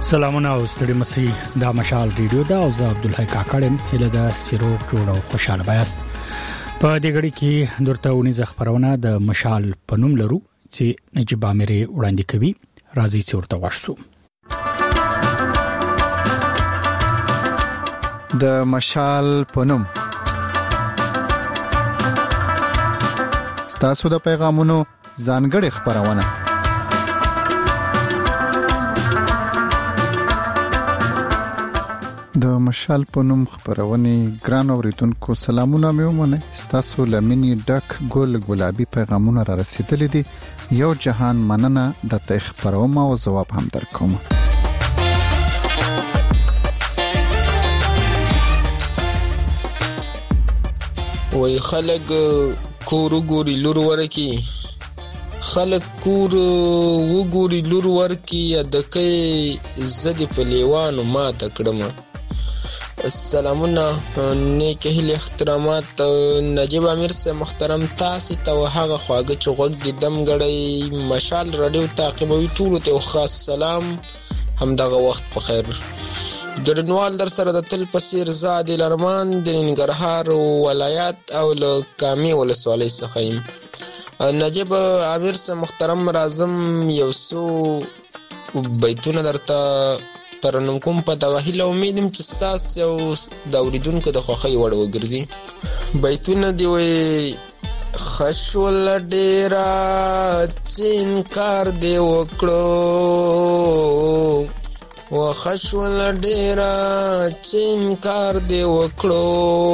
سلامونه او ستړي مسي دا مشال ریډیو دا او زه عبد الحی کاکړم هله دا سیرو جوړ او خوشاله بیاست په دې غړي کې درته ونی خبرونه د مشال پنوم لرو چې نجيب اميري وړاندې کوي راځي چې ورته واشو د مشال پنوم ستاسو د پیغامونو ځانګړي خبرونه د مشال پنوم خبرونه ګران اوریدونکو سلامونه مې ومنه ستاسو لمنې ډک ګل ګلابي پیغامونه را رسیدلې دي یو جهان مننه د تخ خبروم او جواب هم درکوم وای خلک کور ګوري لور ورکی خلک کور وګوري لور ورکی دکې زدي په لیوانو ما تکړم السلامونه نیک هیله احترامات نجيب امیر سے محترم تاسو ته هغه خواږه چغک د دم غړی مشال رادیو تعقیبوي ټول ته خاص سلام همدغه وخت په خیر درنوال در سره د تل پسیر زاد الارمان د ننګرهار ولایت او له کامي ولسوالۍ څخه نجيب امیر سے محترم رازم یوسو بیتونه درته ترنم کوم په دغه هیله امیدم چې تاسو یو د اوریدونکو د خوخي وړ وګرځي بیتونه دی وي خشول ډیرا چینکار دی وکړو وخشول ډیرا چینکار دی وکړو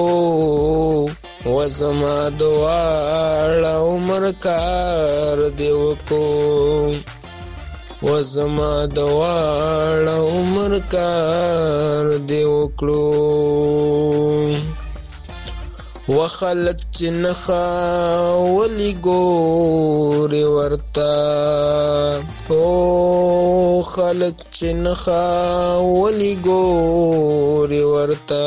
وزما دواړه عمر کار دی وکړو وزما دواړه عمر کار دی وکړو وخلق چې نخا ولی ګوري ورتا او خلق چې نخا ولی ګوري ورتا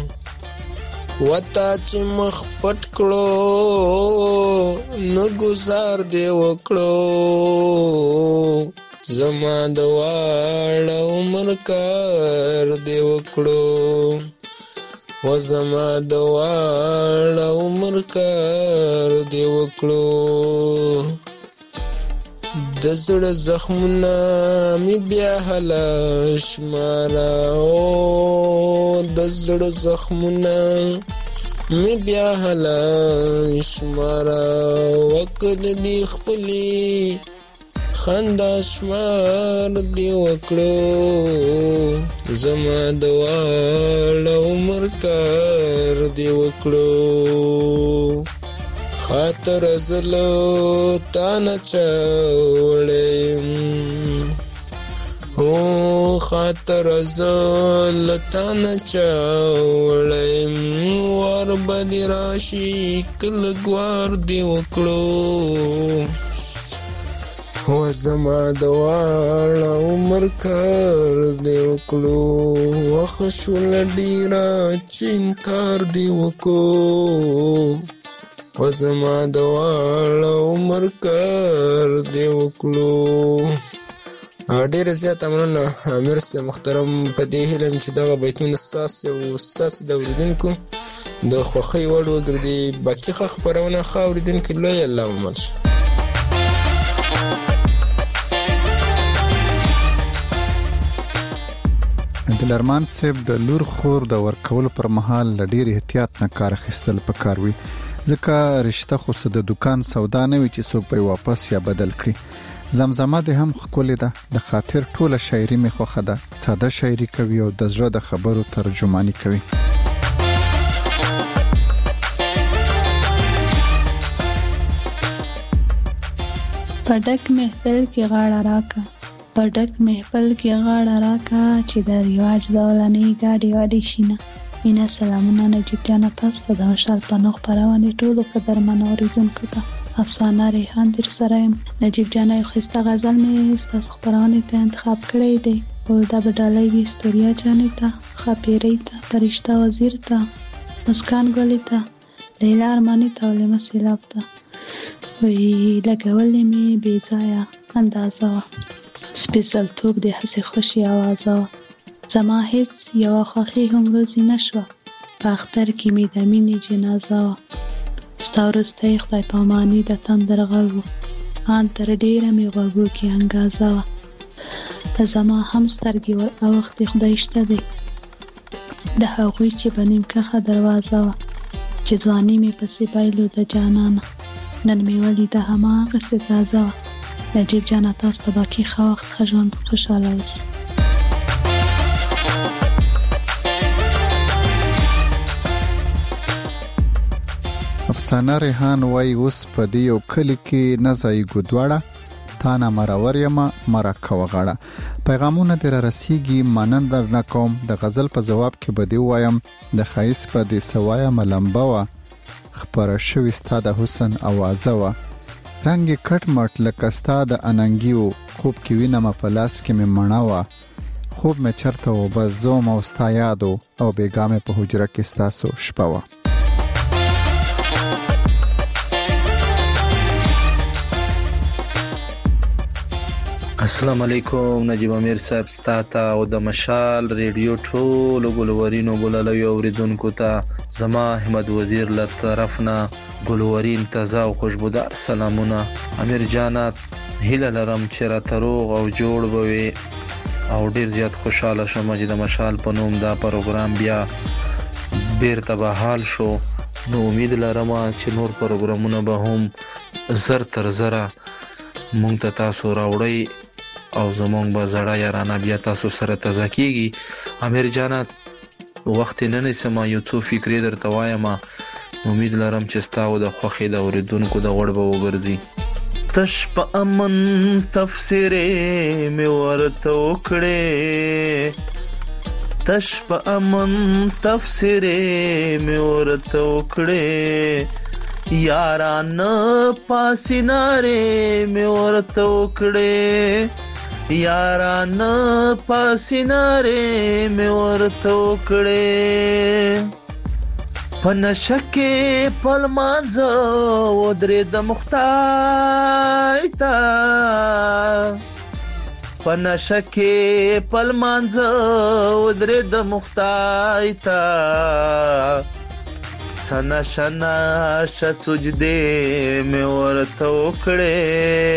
وتا چې مخ پټ کړو نو گزار دی وکړو زما دواړه عمر کار دی وکړو وزما دواړه عمر کار دی وکړو د زړه زخمونه می بیا هلا شمارا او د زړه زخمونه می بیا هلا شمارا وکړ دی خپلې خندا شمار دی وکړو زما دواړه عمر کار دی وکړو خاطر زلو تانا چاوړم او خاطر زلو تانا چاوړم ور بدی راشي کل ګوار دی وکړو وزما دواړه عمر کار دی وکړو وخشول ډیرا چینکار دی وکړو وزما دواړه عمر کار دی وکړو ډیر زیات مننه امیر سے محترم په دې هیلم چې دا بیتونه تاسو د اوریدونکو د خوخي وړ وګرځي باقي خبرونه خاوریدونکو لوی الله ومنش دلرمان صاحب د لور خور د ورکول پر مهال لډیر احتیاط نه کار اخیستل پکار وي ځکه رشتہ خو د دکان سودا نه وي چې څوک به واپس یا بدل کړي زمزمه ده هم خولې ده د خاطر ټوله شاعري می خوخه ده ساده شاعري کوي او د زړه د خبرو ترجمانی کوي پډک محفل کې غاړه راکا پډک محفل کې غاړه راکا چې د ریواج دولنې گاډي واډي شینه مینا سلامونه نجیب جان تاسو ته د مشال پنوم خبرونه ټولو په درمنو اوریدونکو ته افسانه ریحان در سره نجیب جان یو خسته غزل مې تاسو خبرونه ته انتخاب کړی دی او دا بدلای وی استوریا جانې ته خپيري ته فرشتہ وزیر ته مسکان ګولې ته لیلا ارمانی ته ولې مسیلاب ته وی لګولې مې بې ځایه اندازه سپېڅلتوب د هسې خوشي اوازه وه. زما هېڅ یوه خوښي هم روزي نه شوه. په اختر کې مې د مینې جنازه وه. ستا وروستی خدای پاماني د تندر غږ و. ان تر ډېره مې غوږو کې انګازه وه. زما هم سترګې ور اوښتې خدای شته دی. د هغوی چې به نیم کښه دروازه وه، چې ځواني مې پسې بایلو د جانانه. نن مې ولیده هماغسې تازه وه. نجیب جانه تاسو ته باقي ښه وخت، ښه ژوند، خوشحاله اوسئ. افسانه ریحان وای اوس په دې یو کلی کې نه ځایږو دواړه، تا نه مرور یمه مرکه وغاړه. پیغامونه دې را رسیږي، مننه درنه کوم. د غزل په جواب کې به دې وایم د ښایست په دې سوایم لمبه وه، خپره شوې ستا د حسن اوازه وه. رنګ یې کټ مټ لکه ستا د اننګي و، خوب کې وینمه په لاس کې مې مڼه وه. خوب مې چرته و بس زوم او ستا یاد و، او بېګا مې په حجره کې ستاسو شپه وه. السلام علیکم نجیب امیر صاحب، ستا ته او د مشال ریډیو ټولو ګلورینو ګلالوي اوریدونکو ته زما احمد وزیر له طرف نه ګلورین تازه او خوشبودار سلامونه. امیر جانات هیله لرم چې راته روغ او جوړ به وي او ډیر زیات خوشاله شم چې د مشال په نوم دا پروګرام بیا بیرته بحال شو. نو امید لرم چې نور پروګرامونه به هم زر تر زره مونږ ته تاسو راوړئ او زمونږ به زړه یارانه بیا تاسو سره تازه کیږي. امیر جانات وخت نه نیسم، یو څو فکرې درته وایم، امید لرم چې ستا او د خوښې د اوریدونکو د غوړ به وګرځي. تش په امن تفسیرې مې ورته وکړې، تش په امن تفسیرې مې ورته وکړې، یارانه پاسینارې مې ورته وکړې، یارانه پاسینارې مې ورته وکړې. په نشه کې په لمانځه ودرېدم خدای ته، په نشه کې په لمانځه ودرېدم خدای ته، سنا شنا سجدې مې ورته وکړې،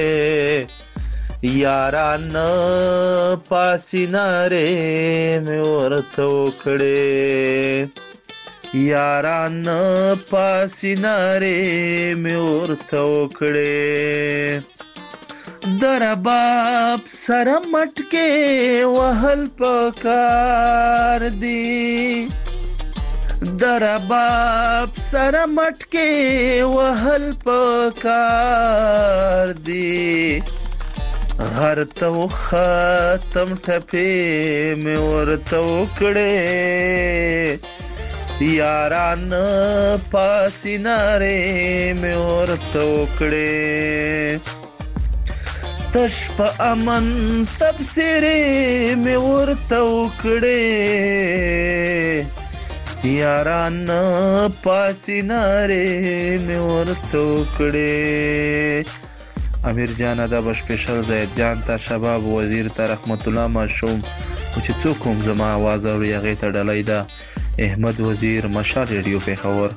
یارانه پاسینارې مې ورته وکړې، یارانه پاسینارې مې ورته وکړې. درباب سره مټکې وهل پکار دي، درباب سره مټکې وهل پکار دي، غر ته ختم ټپې مې ورته وکړې، یارانه پاسینارې مې ورته وکړې. تش په امن تبصرې مې ورته وکړې، یارانه پاسینارې مې ورته وکړې. امیر جان دا به سپیشل زید جان ته، شباب وزیر ته، رحمت الله ماشوم او چې څوک هم زما आवाज اوري هغه ته ډالۍ ده. احمد وزیر، مشال ریډیو پیښور.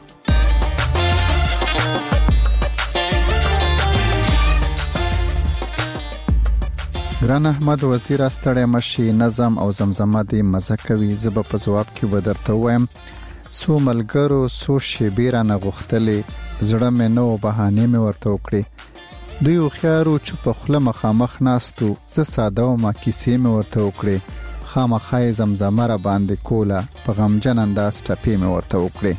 ګران احمد وزیر، ستړی مشي، نظم او زمزمه دې مزه کوي. زه به په جواب کې ودرته وایم سو ملګرو سو شیبې رانه غوښتلې، زړه مې نو بهانې مې ورته وکړې. دوی هوښیارو چې په خوله مخامخ ناستو، زه ساده ومه کیسې مې ورته وکړې. خامخا یې زمزمه را باندې کوله، په غمجن انداز ټپې مې ورته وکړې.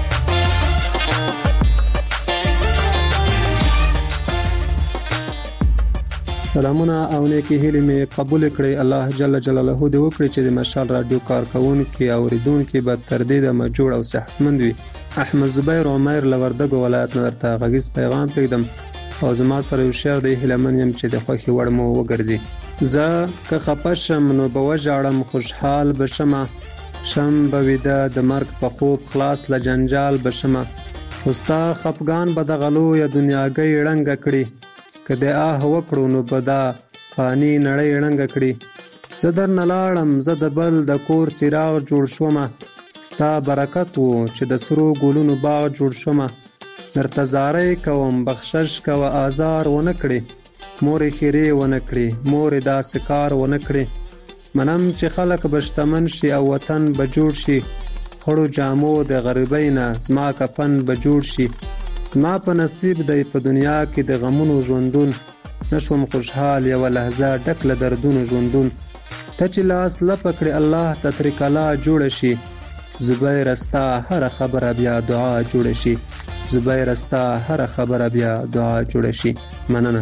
سلامونه او نیکی هیلې مې قبول کړئ. الله جل جلاله دې وکړي چې د مشال رادیو کارکونکو اوریدونکو به تر دې د مجوړ او صحتمند وي. احمد زبیر عمر لوردګو ولایت نه درته غږیز پیغام پرېږدم او زما سره یو شعر دی، هیلهمن یم چې د خوښې وړ مو وګرځي. زه که خپه شم نو به وژاړم، خوشحال بشمه، شم به ویده د مرګ په خوب، خلاص له جنجال بشمه. خو ستا خفګان به د غلو یا دنیاګۍ ړنګه کړي، که د آه وکړو نو به دا فانی نړۍ ړنګه کړي. زه درنه لاړم، زه د بل د کور څراغ جوړ شومه، ستا برکت و چې د سرو ګلونو باغ جوړ شومه. درته زارۍ کوم بخشش کوه آزار ونه کړې، مورې خیرې ونه کړې، مورې داسې کار ونه کړې. منم چې خلک به شتمن شي او وطن به جوړ شي، خړو جامو د غریبۍ نه زما کفن به جوړ شي. زما په نصیب دی په دنیا کې د غمونو ژوندون، نشوم خوشحال یوه لحظه ډک له دردونو ژوندون. ته چې لاس لپه کړې الله ته ترې کلا جوړه شي، زبیره ستا هره خبره بیا دعا جوړه شي، زبیره ستا هره خبره بیا دعا جوړه شي. مننه.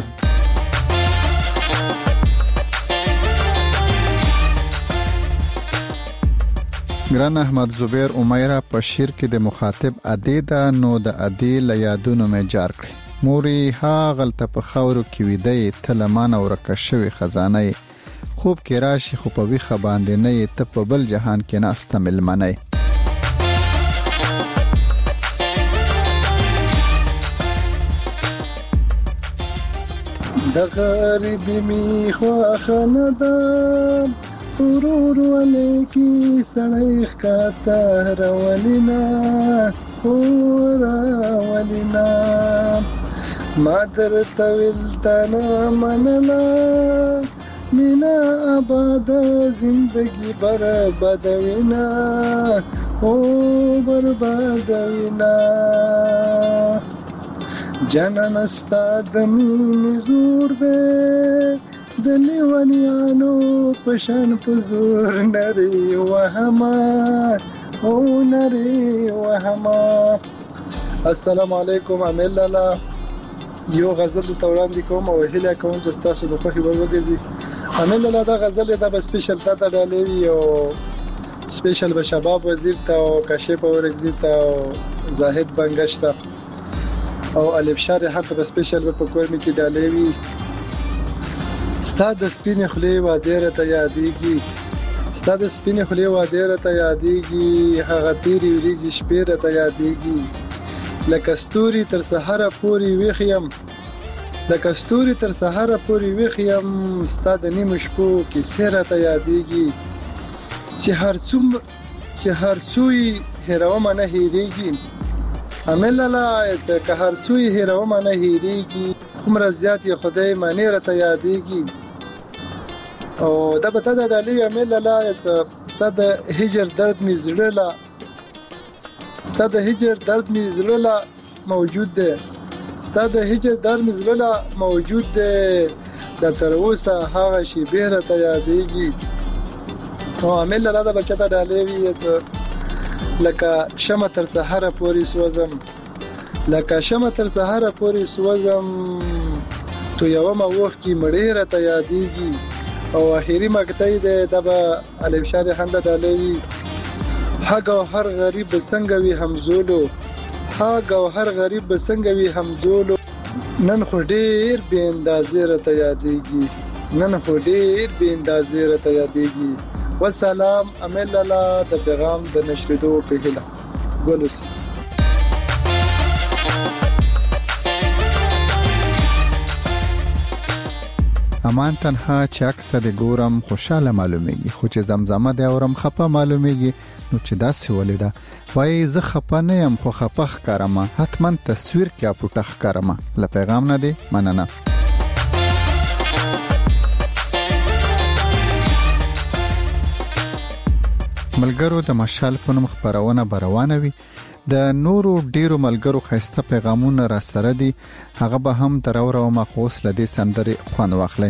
ګران احمد زبیر امیره په شعر کې د مخاطب ادې ده، نو د ادې له یادونو مې جار کړي. مورې ها غلطه په خاورو کې ویده ته لمانه ورکه شوې خزانه، خوب کې راشي خو په ویښه باندې نه ته په بل جهان کې ناسته مېلمنه. د غریبی می خواخه نه ده، ورور ولیکی سړی ښکاته راولینا راولینا. ما درته ویل تا نه منله، مینا آباده زندگی بربادوینا بربادوینا. جانان ستا د مینې زور دی، د لیونیانو پشان په زور نری وهما نری وهما. السلام علیکم امیل لالا، یو غزل ته وړاندې کوم او هیله کوم چې تاسو د خوښي وړ وګرځي. امیل لالا دا غزل دا به سپیشل تا ته ډالوي او سپیشل به شباب وزیر ته او کاشف اورګزی ته او زاهد بنگش ته او الف شار حتی به سپیشل په کورمي کې ډالوي. ستا د سپینې خولې وعدې راته یادېږي، ستا د سپینې خولې وعدې راته یادېږي، هغه تېرې ورځې شپې راته یادېږي. لکه ستوري تر سحره پورې ویښ یم، لکه ستوري تر سحره پورې ویښ یم، ستا د نیمو شپو کیسې راته یادېږي. چې هر څو یې هېرومه نه هېرېږي. امیل لالا که هر څو یې هېرومه نه هېرېږي، عمره زیات یې خدای معنی راته یادېږي. او دا به تا د ډالۍ امیل لالا ستا د هجر درد مې زړه لا، ستا د هجر درد مې زړه لا موجود دی، ستا د هجر درد مې زړه لا موجود دی. دا تر اوسه هغه شیبې راته یادېږي. او امیل لالا دا بچه ته ډالۍ وي لکه شمع تر سحره پورې سوځم، لکه شمع تر سحره پورې سوځم، تو یوه اوښ کې مړې راته یادېږي. او اخري مقطع دی دا به الف شار خنده ډالۍ وي. ها ګوهر غریب به څنګه وي همزولو، ها ګوهر غریب به څنګه وي همزولو. نن خو ډېر بې اندازې راته یادېږي، نن خو ډېر بې اندازې راته یادېږي. والسلام امیل لالا د پیغام د نشریدو په هیله. ګلوس امان تنها چې عکس ته د ګورم خوشاله معلومیږي، خو چې زمزمه د اورم خپه معلومیږي. نو چې داسې ولیدا وای زه خپه نه یم خو خپه ښکارم، حتما تصویر کې اپوټه ښکارم. له پیغام نه دی مننه. ملګرو د مشال په نوم خبرونه روانه وي، د نورو ډیرو ملګرو خسته پیغامونه را سره دي، هغه به هم تراور او مخوس لدی سندري خوان واخلي.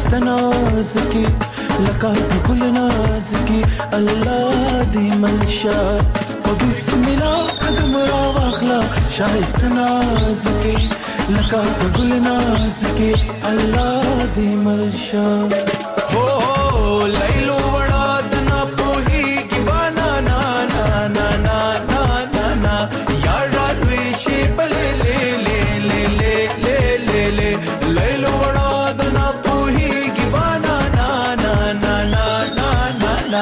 شایست ناز کی لکه ګل ناز کی الله دې ملشا او بسم الله قدم را واخلا شایست ناز کی لکه ګل ناز کی الله دې ملشا هو لیلو وړا د نه پوهی کی وانا نا نا نا نا نا نا نا یار دوی شي بل لے لے لے لے لے لے لے لیلو وړا د نه پوهی کی وانا نا نا نا نا نا نا نا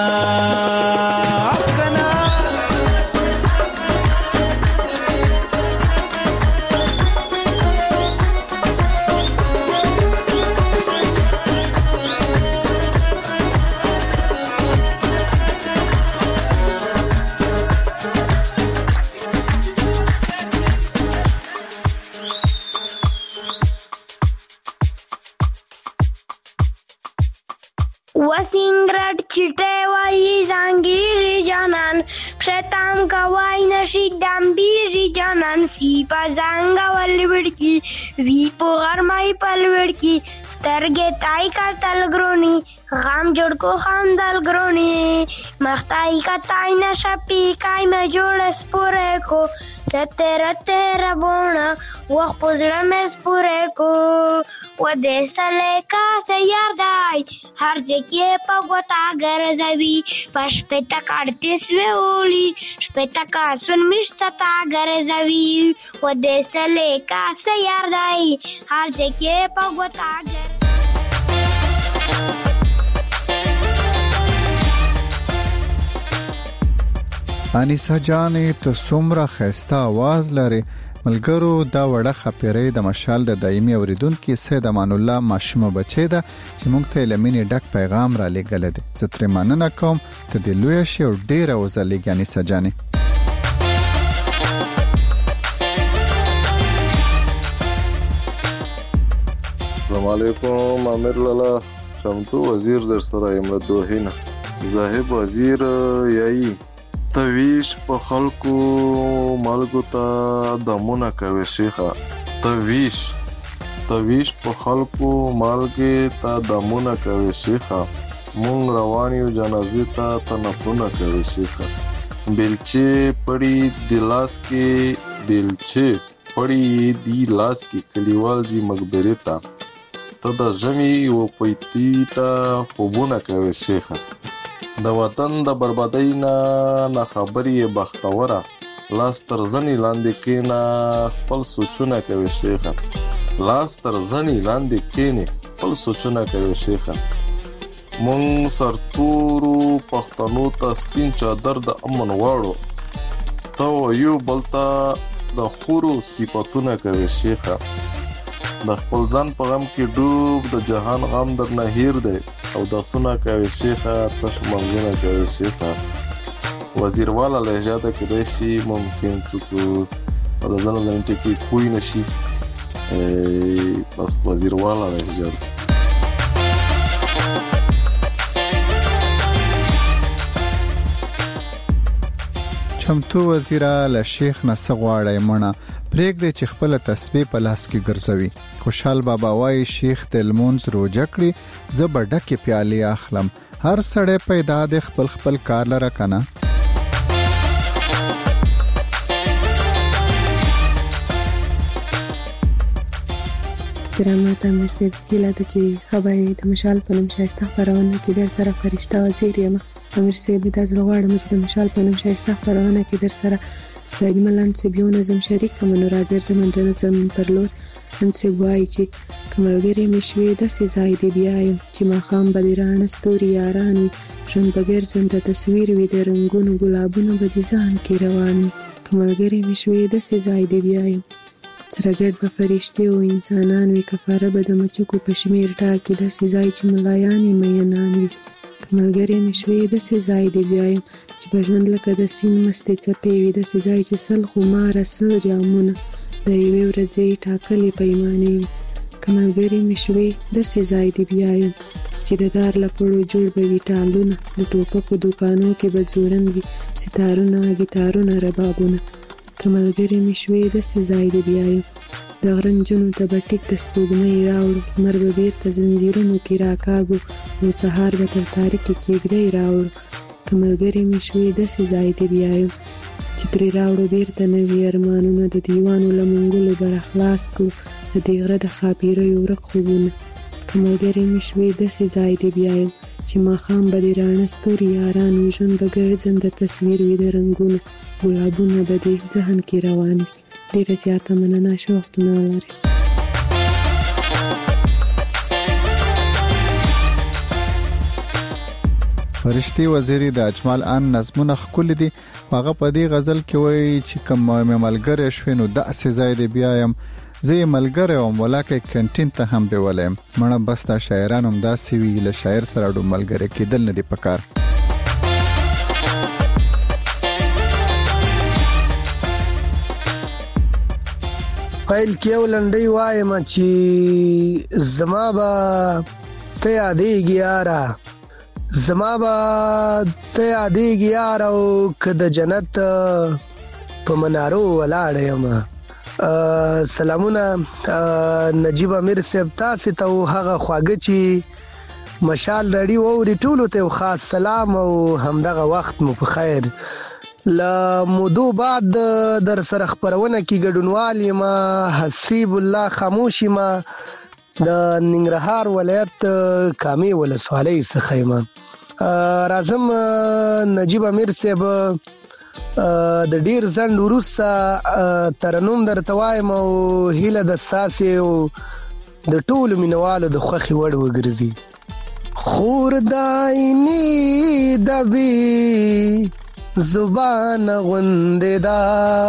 وسینگرد چیته وایی زنگیری جانان پشتم کوای نشیدم بیری جانان سی پا زنگ والوڑکی وی پو غرمائی پلوڑکی سترگے تائی کا تلگرونی غام جوڑ کو خاندل گرونی مختائی کا تائی نشپی کائی میں جوڑ سپورے کو تیرا تیرا بونا وقت پزڑا میں سپورے کو و دے سلے کا سیار دائی ہر جگہ پگوتا گرزوی پش پیتا کارتی سوے اولی شپیتا کا سن مشتا گرزوی و دے سلے کا سیار دائی ہر جگہ پگوتا گر انیسا جانې ته څومره ښایسته आवाज لري. ملګرو دا وړه خپېرې د مشال د دایمي اوریدونکو سید امان الله ماشومه بچی ده چې موږ ته لمنې ډک پیغام را لېږل دي. زه ترې مننه کوم ته د لوی شي او ډیره وزلیږي انیسا جانې. السلام علیکم امیر لالا شمتو وزیر در سره امرت دوهینه زاهب وزیر یای تویش په خلکو مالګو ته دمونه کوي شیخه تویش په خلکو مالګې ته دمونه کوي شیخه مونږ روان یو جنازې ته تنفونه کوي شیخه بیلچې پړی د لاس کې کلیوال جی مقبره ته ته د ژمي و پېتی ته خوبونه کوي شیخه د وطن د بربادۍ نه خبرې بختوره لاس تر زنې لاندې کېنه خپل سوچونه کوي شیخه مونږ سرتورو پښتنو ته سپین چادر د امن واړو ته یو بلتا د خورو صفاتونه کوي شیخه د خپل ځان په غم کې ډوب د جهان غم در نه هیر دی او د سونه کوي شیخه تش منځونه کوي شیخه وزیر والا لهجه ده کې شي ممکن تو په ځان ځان ټکی کوی نشي بس وزیر والا لهجه چمتو وزیره له شیخ نس غواړی مړه پرېږدي چې خپل تسبیح په لاس کې ګرځوي. خوشحال بابا وایي شیخ د لمونځ روزه کړي زه به ډکې پیالې اخلم هر سړی پیدا د خپل کار لره کنه. کرامات امرسیب هیله ده چې خبرې د مشال په نوم شایسته خپرونه کې در سره فرشته وزیر یم. امرسیب د غواړم چې د مشال په نوم شایسته خپرونه کې در سره د اجمل انصب یو نظم شریک منورا ګرځم د نظم پرلور انصب وایي چې کملګری مشوي د سزای دی بیایم چې ما خام بدرانه ستوري یاران ژوند بغیر زند تصویر وي د رنگونو ګلابونو به ځان کې روان کملګری مشوي د سزای دی بیایم سرګړ به فرشتي او انسانان وي کفاره به د مچکو پشمیر ټاکي د سزای چې ملایان یې مینان وي کملګری مشوي د سزای دی بیایم چې په ژوند لکه د سین مستې چپې وي د سزای چې سل خمار سل جامونه د یوې ورځې ټاکلې پیمانې وي کملګری مشوي د سزای دی بیایم چې د دار لپړو جوړ به وي ټالونه د ټوپکو دوکانو کې به ځوړند وي ستارونه ګیتارونه ربابونه کملګری مشوي د سزای دی بیایم د د غرنجونو ته به ټیک د سپوږمۍ راوړو، لمر به بیرته زنځیرونو کې راکاږو، نو سهار به تر تاریکې کېږدۍ راوړو. که ملګري مې شوې داسې ځای دې بیایم چې ترې راوړو بیرته نوي ارمانونه، د دیوانو له منګولو به راخلاص کړو د دې غره د ښاپیریو ورک خوبونه. که ملګري مې شوې داسې ځای دې بیایم چې ماښام به دې راڼه ستوري یاران وي، ژوند به ګرځنده تصویر وي د رنګونو، ګلابونه به دې ذهن کې روان وي. ډېره زیاته مننه، ښه وختونه ولرئ. فرشتي وزیری د اجمال ان نظمونه ښکلي دي. هغه په دې غزل کې وایي چې کوم ملګری شوې نو داسې ځای دې بیایم، زه یې ملګری وم ولکه کینټین ته هم بیولم. مړه بس دا شاعران هم داسې وي، له شاعر سره ډو ملګری کېدل نه دي پکار. پیل کې ولنډي وایم چې زما به ته یادېږي یاره، زما به ته یادېږي یاره، او که د جنت په منارو ولاړ یم. سلامونه نجیب امیر صاحب تاسې ته او هغه خواږه چې مشال راډیو اوري ټولو ته یو خاص سلام او همدغه وخت مو په خیر. له مودو بعد در سره خپرونه کې ګډونوال یم، حسیب الله خاموش یم، د ننګرهار ولایت کامې ولسوالۍ څخه یم. راځم نجیب امیر صاحب د ډیر ځنډ وروسته ترنم درته وایم او هیله د ستاسې او د ټولو مینوالو د خوښې وړ وګرځي. خور دایني دبي زبان غوندې دا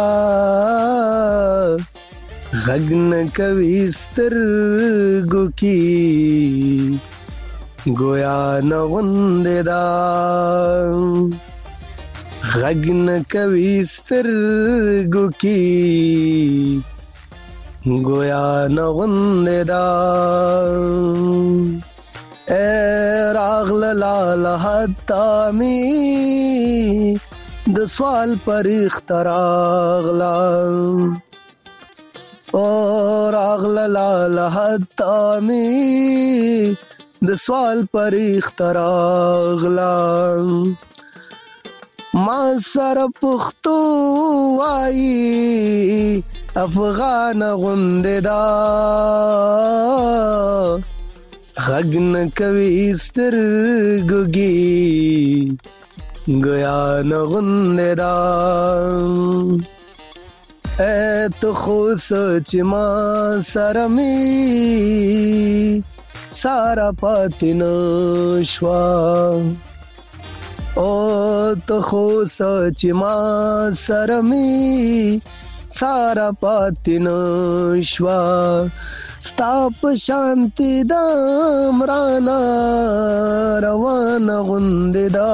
غږ نه کوي سترګو کې گویا نه غوندې دا غږ نه کوي سترګو کې گویا نه غوندې دا راغله لاله حتا می د سوال پر اختراغلا او راغله لاله حتا می د سوال پر اختراغلا ما سره پښتو وایي افغان غوندې دا غږ نه کوي سترګو کې گویا نه غوندې دا ته خو سوچ ما سره می سارا پاتې نه شوه او ته خو سوچ ما سره می سارا پاتې نه شوه ستا په شانتي د عمرانا روانه غوندې دا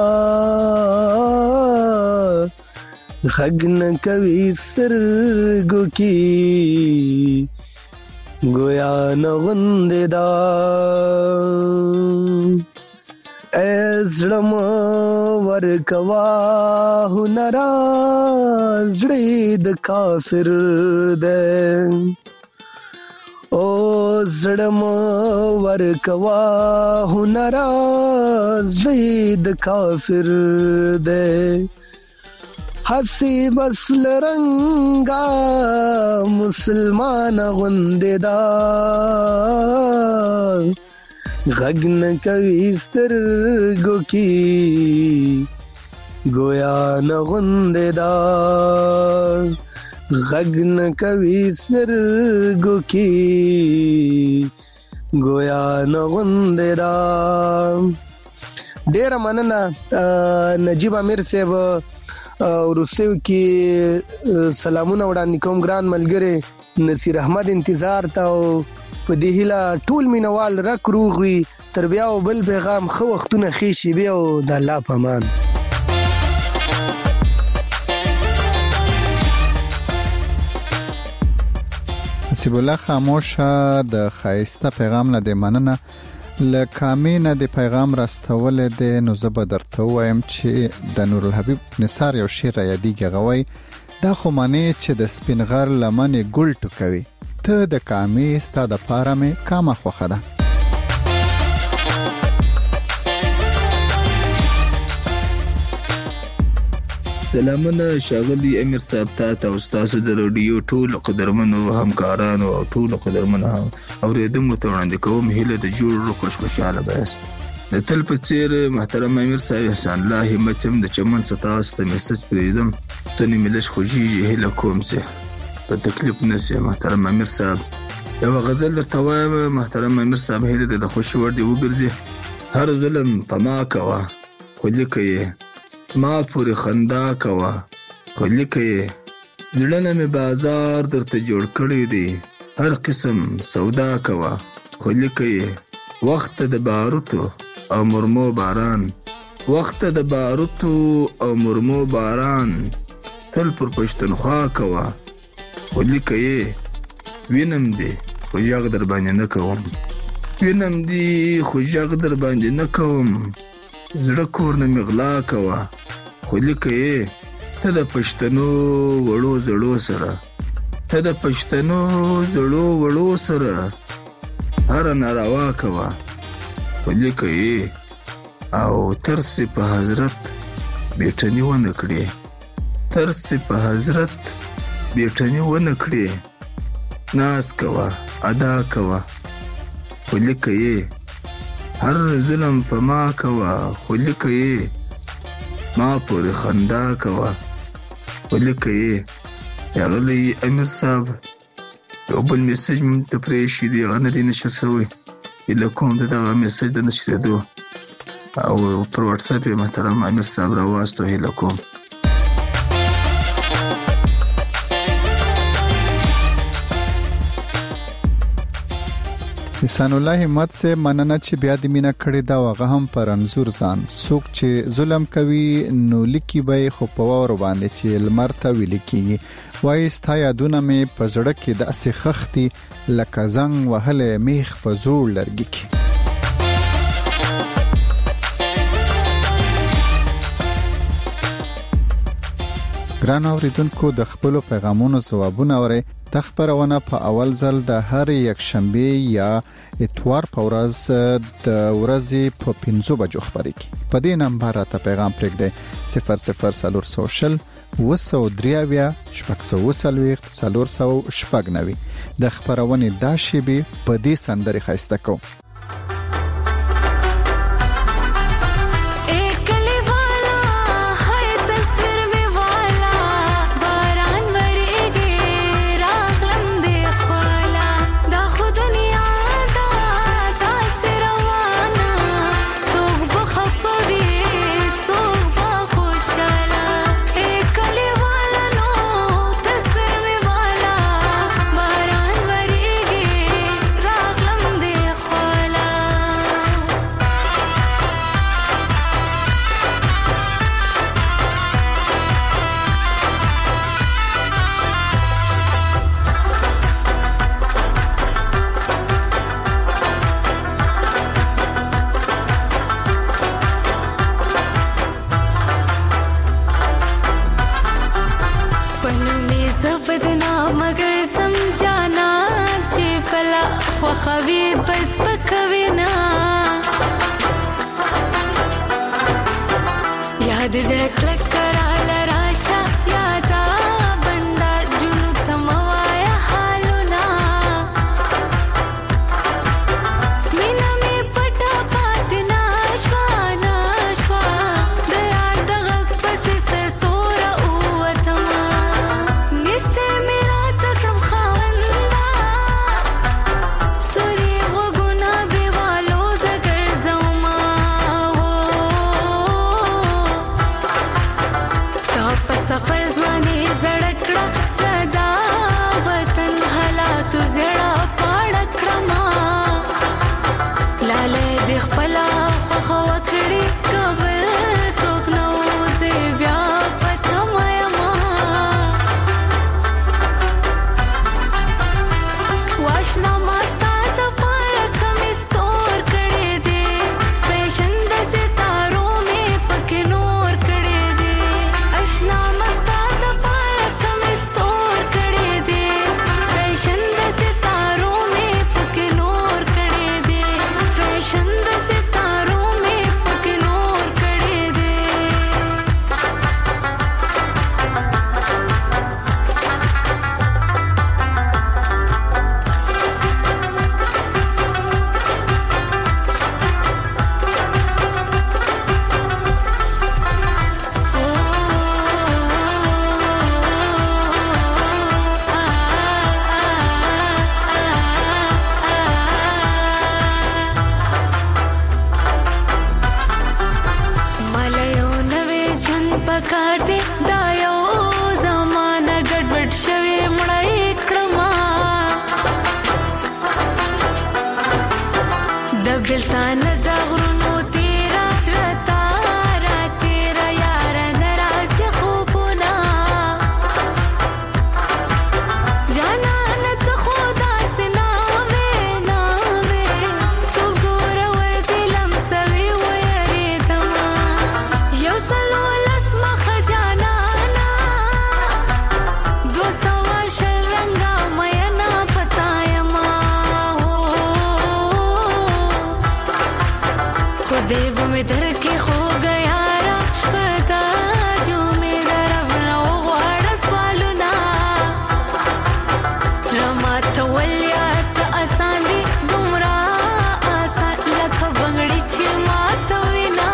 غږ نه کوي سترګو کې گویا نه غوندې دا زړه مو ورکوا هنرا زړه د کافر ده او زړه مو ورکوا هنرا زړه د کافر ده حسی بس لرنگا مسلمان غوندې دا غږ نه کوي سترګو کې گویا نه غوندې دا غږ نه کوي سترګو کې گویا نه غوندې دا. ډېره مننه نجیب امیر صاحب. روسیو کې سلامونه وړاندې کوم ګران ملګری نصیر احمد انتظار ته او په دې هیله ټول مینوال رک روغ وي. تر بیا او بل پیغام ښه وختونه ښې شېبې او د الله په امان. حسیب الله خاموش د ښایسته پیغام نه د مننه لکامې نه د پیغام راستول د نو زه به درته وایم چې د نور الحبیب نثار یو شعر یادېږي غوي دا خو معنی چې د سپین غر لمنې ګل ټوکوي ته د کامې ستا د پاره مې کامه خوښه ده. سلامونه ښاغلي امیر صاحب، تاسو او تاسو د رادیو ټولو قدرمنو همکارانو او ټولو قدرمنو اوریدونکو ته وړاندې کوم هیله د جوړ خوشاله بایست. د تل په څیر محترم امیر صاحب احسان الله همت هم د چمن ستاسو ته میسج پریدم ته نیملش خوږیږي هیله کوم چې په تکلیف نشي. محترم امیر صاحب یو غزل درته وایم. محترم امیر صاحب هیله د خوشي ور دی وګرځي. هر ظلم په ما کوه خو لیکي ما پورې خندا کوه خو لیکي زړه مې بازار درته جوړ کړی دی هر قسم سودا کوه خو لیکي وخت د باروتو او مرمو باران وخت د باروتو او مرمو باران تل پر پښتونخوا کوه خو لیکي وینم دی خو ژغ در باندې نه کوم وینم دی خو ژغ در باندې نه کوم زړه کور نه مغلا کوه خو لیکي ته د پښتنو وړو زړو سره ته د پښتنو زړو وړو سره هر ناروا کوه خو لیکي او ترس په حضرت بیٹنی ونه کړي ترس په حضرت بیٹنی ونه کړي ناز کوه ادا کوه خو لیکي هر ظلم په ما کوه خو لیکي ما پورې خندا کوه خو لیکي ښاغلی امیر صاحب یو بل میسج مې ته پرېښی دی هغه نه دی نشر شوی هیله کوم د دغه میسج د نشرېدو او پر واتساپ یې محترم امیر صاحب راواستو هیله کوم. احسان الله همت سے مننه چې بیا د مینا کړي دا وغه هم پر انزور ځان څوک چې ظلم کوي نو لیکي به خو په ور باندې چې لمرته ولیکي وای ستا یادونه مې په زړه کې د اسې خختي لکه زنګ وهله میخ په زور لرګي کې. ګران اوریدونکو د خپل پیغامونو ځوابونه اورئ. د خبرونه په اول ځل د هر یک شنبه یا اتوار په ورځ د ورځې په 5 بجو خبرېږي. په دې نمبر ته پیغام پرېږدئ 0040 وسودریاویا شپږ شپږ د خبرونه د شیبي په دې سندري خسته کو. شلتان د غرونو تیرا چرتا را تیرا یار نراز خوبنا جانا نت خدا سنا وینا وی سوزور ور دلم سوي ويري تما یو سلو لسما خجانا نا دو سوا شل رنگا مينا پتايما देव में धर के खो गया राजपता जो मेरा रब ना वाड़ा स्वालुना श्रमा तवलियात आसानी गुमरा आसा लख बंगड़ी छे मात विना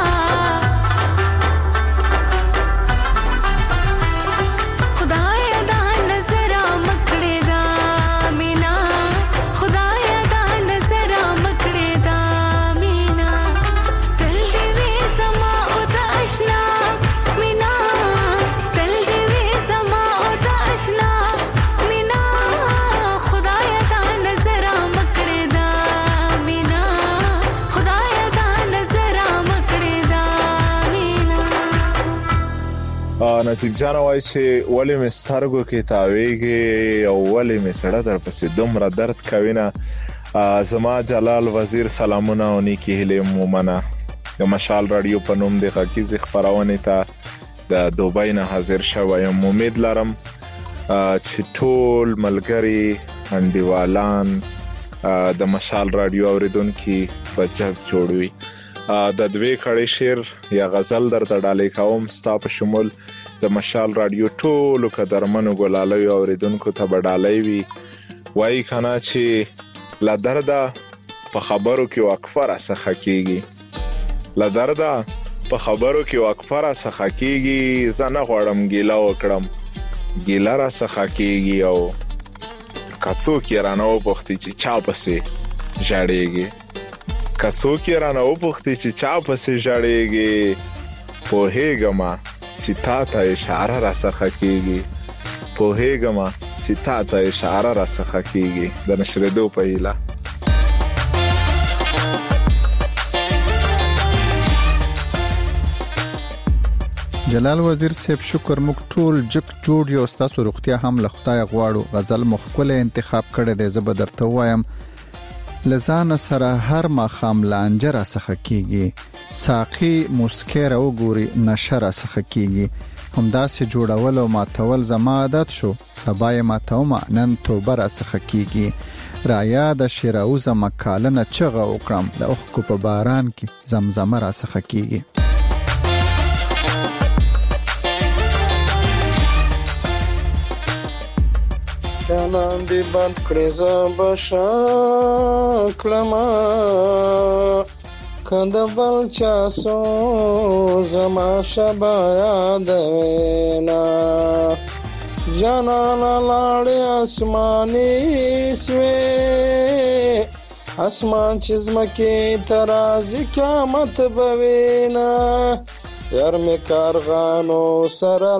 खुदाया दा नजरा मकड़े दा मीना खुदाया दा नजरा मकड़े दा मीना نجیب جان وایي چې ولې مې سترګو کې تاویږي او ولې مې سړه در پسې دومره درد کوي نه. زما جلال وزیر سلامونه او نیکی هیلې مومنه د مشال رادیو په نوم د غږیز خبرونه ته د دوبۍ نه حاضر شوم. امید لرم چې ټول ملګری انډیوالان د مشال رادیو اوریدونکو په جګ جوړوي. د دوی کړي شعر یا غزل درته ډالې کوم ستا په شمول د مشال رادیو ټولو قدرمنو ګلالو اوریدونکو ته ډالې وي. وایي کنه چې لا دردا په خبرو کې وقفه را څخه کیږي لا دردا په خبرو کې وقفه را څخه کیږي زنه غړم ګیلا وکړم ګیلا را څخه کیږي او کڅو کې رانه وپختي چې چا پسې ژړېږي کڅو کې رانه وپختي چې چا پسې ژړېږي په هیګما چې تا ته اشاره را څخه کیږي په هیګما چې تا ته اشاره را څخه کیږي د نشریدو په هیله. جلال وزیر صاحب شکر موږ ټول جک جوړ یو تاسو روغتیا هم له خدای غواړو. غزل مخکله انتخاب کړی دی زه به درته وایم لزان سره هر ماخام لانجه را څخه کیږي ساقي مسکر او ګوري نشر څخه کیږي همداسې جوړول او ماتول زما عادت شو سبا یې ماتوم نن توبه را څخه کیږي رایا د شیراو زمکالنه چغه وکړم د اوخ کو په باران کې زمزمه را څخه کیږي. جانان دی بند کړی زبشا کلمه کند بل چاسو زما شبا یاد وینا جانان لاړې اسماني سوي اسمان چزمکه ترازی قیامت بوینا یار می کارغانو سره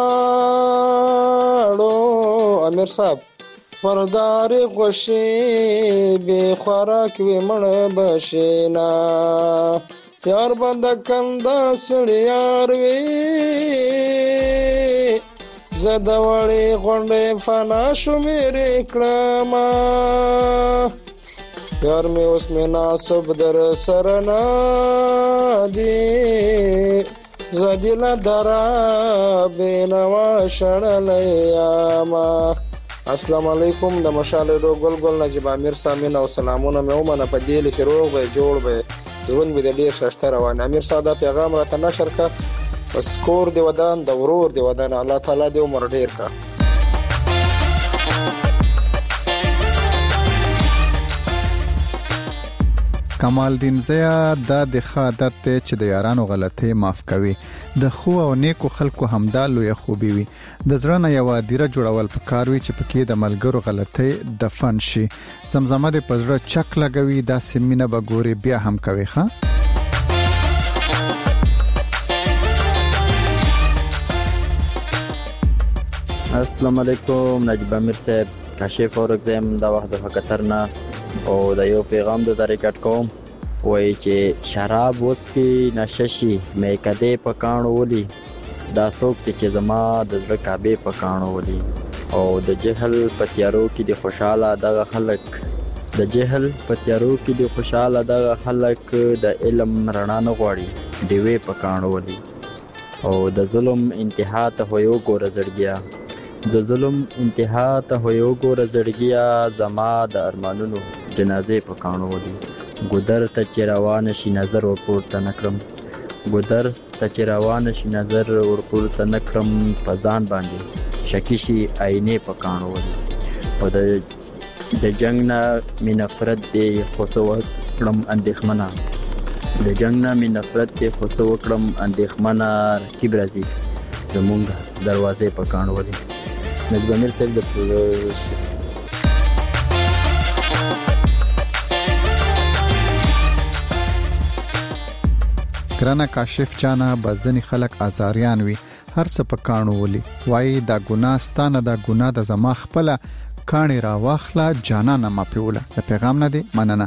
لاړو امیر صاحب پرداري خوشي به خوراک وي مړ بشینا یار بند کندا سړی یار وی زده وړي غونډه فنا شو مې کړما یار می اوس می ناسب در سره نا دی زدیلا درا بینوا شړلیا. السلام علیکم د مشال ډو ګل ګل نجیب امیر سامین او سلامونه مې ومنه په دې لکه روغ به جوړ به ژوند به د ډیر ششته روان. امیر ساده پیغام راته نشر کا بس کور دی ودان د ورور دی ودان الله تعالی دې عمر ډیر کا. کمال دین زیا د خادت چې د یارانو غلطي معاف کوي د خو او نیکو خلکو همدالو یا خوبي وي د زړه یو دیره جوړول پکاروي چې پکې د ملګرو غلطي دفن شي زمزمه د پزړه چک لګوي دا سیمینه به ګوري بیا هم کوي ښا. السلام علیکم نجیب امیر صاحب کاشف اور اگزام دا وخت د خطر نه او د یو پیغام د ریکارډ کوم وایي چې شراب وسکي نشه شي میکدې په کاڼو ولي دا څوک دی چې زما د زړه کعبې په کاڼو ولي او د جهل په تیارو کې د خوشحاله دغه خلک د علم رڼا نه غواړي ډیوې په کاڼو ولي او د ظلم انتها ته هویو ګوره زړګیا زما د ارمانونو جنازې په کاڼو ولي ګودر ته چې روانه شي نظر ورپورته نه کړم په ځان باندې شکی شي آینې په کاڼو ولي او د جنگ نه مې نفرت دی خو څه وکړم اندېښمنه رقیب راځي زمونږ دروازې په کاڼو ولي. نجیب امیر صاحب د ګرانه کاشف جانا بزنی خلک آزاریان وي هر څه په کاڼو ولي وایي دا ګناه ستانه دا ګناه د زما خپله کاڼې را واخله جانانه ما پیوله د پیغام نه دی مننه.